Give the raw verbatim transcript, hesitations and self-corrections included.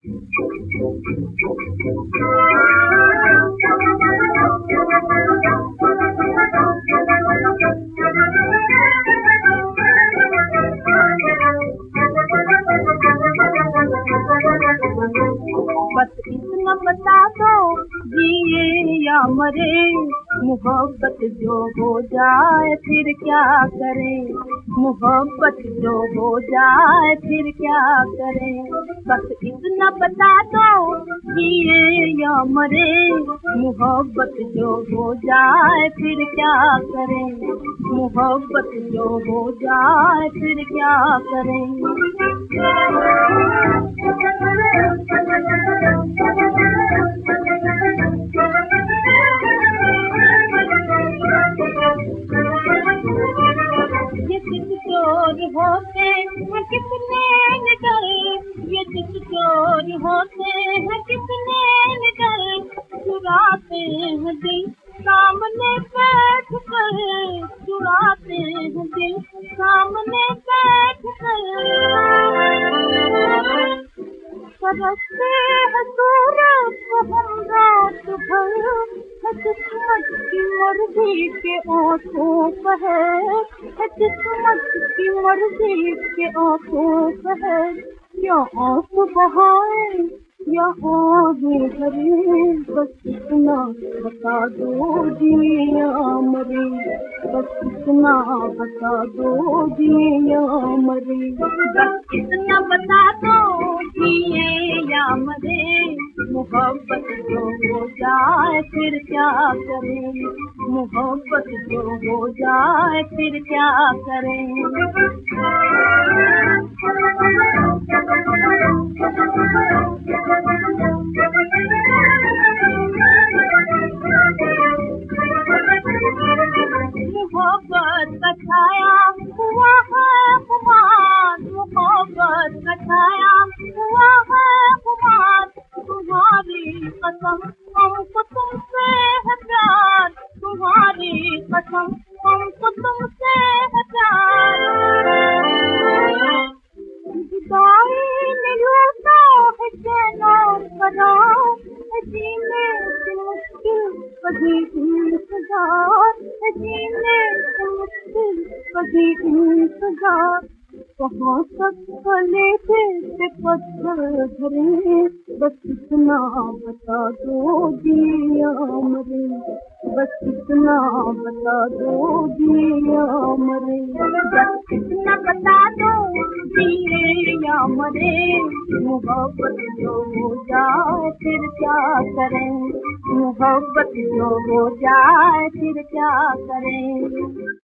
बस इतना बता दो जिए या मरे, मोहब्बत जो हो जाए फिर क्या करें, मोहब्बत जो हो जाए फिर क्या करें। बस इतना बता दो जिए या मरे, मोहब्बत जो हो जाए फिर क्या करें, मोहब्बत जो हो जाए फिर क्या करें। ये किस चोर होते हैं कितने निडर, ये किस चोर होते हैं कितने निडर, चुराते हैं दिल सामने बैठ कर, चुराते हैं दिल सामने बैठ कर। तरसते हैं सूरज को हम रात भर, है किस्मत की मर्जी के आंखों पर है, है किस्मत की मर्जी के आंखों पर है। या आंख बहाए या आगे भरे, बस इतना बता दो जिए या मरे, बस इतना बता दो जिए या मरे। बस इतना बता दो जिए या मरे, मोहब्बत जो हो जाए फिर क्या करें, मोहब्बत जो हो जाए फिर क्या करें। मोहब्बत का छाया हुआ है खुमार, मोहब्बत का छाया हुआ है खुमार, तुम्हारी कसम हमको तुमसे है प्यार, तुम्हारी कसम हमको तुमसे है प्यार। जुदाई ने लूटा है चैन और करार, जीने से मुश्किल कभी इंतजार, जीने से मुश्किल कभी इंतजार। कहाँ तक गले पे पत्थर धरे, बस इतना बता दो जिए या मरे, बस इतना बता दो जिए या मरे। बस इतना बता दो जिए या मरे, मोहब्बत जो हो जाए फिर क्या करें, मोहब्बत जो हो जाए फिर क्या करें।